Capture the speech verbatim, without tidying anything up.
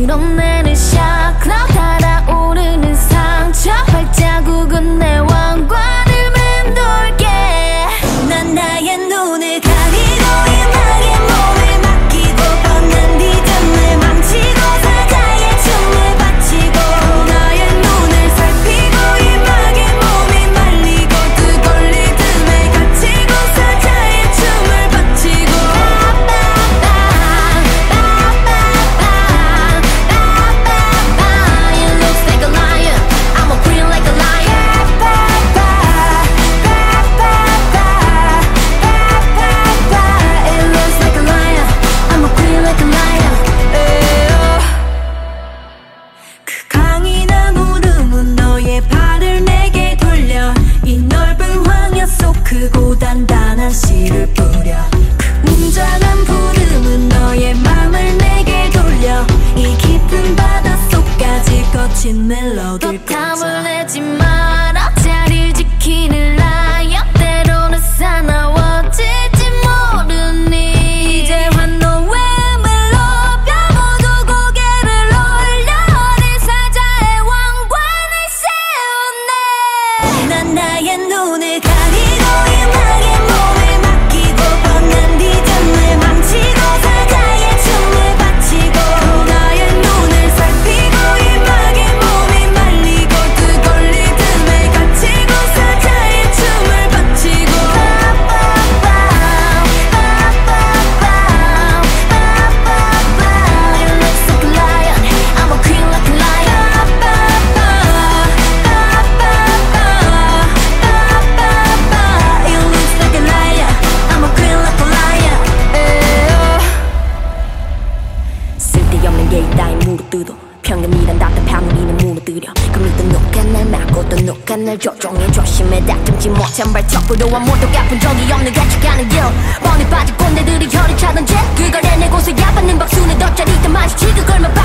드러내는 샤크라 달아오르는 상처 발자국은 내 왕관을 맴돌게 난 나의 눈을 가리고 음악에 몸을 맡기고 뻗는 리듬을 망치고 사자의 춤을 바치고 나의 눈을 살피고 음악에 몸이 말리고 뜨거운 리듬에 갇히고 사자의 춤을 바치고 It looks like a lion, I'm a queen like a lion. It looks like a lion, I'm a queen like a lion. 그 강인한 울음은 너의 발을 내게 돌려 이 넓은 황야 속 크고 단단한 씨를 뿌려 그 웅장한 부름은 너의 맘을 내게 돌려 이 깊은 바닷속까지 거친 멜로디를 꽂아 땀을 내지 마라 자리를 지키는 라이언 때로는 사나워질지 모르니 이제와 너의 음을 높여 모두 고개를 올려 어린 사자의 왕관을 세우네 난 나의 눈을 가리고 음악에 몸을 맡기고 뻗는 리듬을 망치고 사자의 춤을 바치고 나의 눈을 살피고 음악에 몸이 말리고 뜨거운 리듬에 갇히고 사자의 춤을 바치고 It looks like a lion, I'm a queen like a lion. It looks like a lion, I'm a queen like a lion. 쓸데없는 예의 따위 무릎 평균이란 답답함 우리는 무너뜨려 그 믿음 누가 날 막고 또 누가 날 조종해 조심해 닥듬지 못한 발톱으로 아무도 아픈 적이 없는 가축하는 길 뻔히 빠진 꼰대들이 혀를 차던 jet 그걸 해내고서 야받는 박수는 더 짜릿한 마주치 그걸만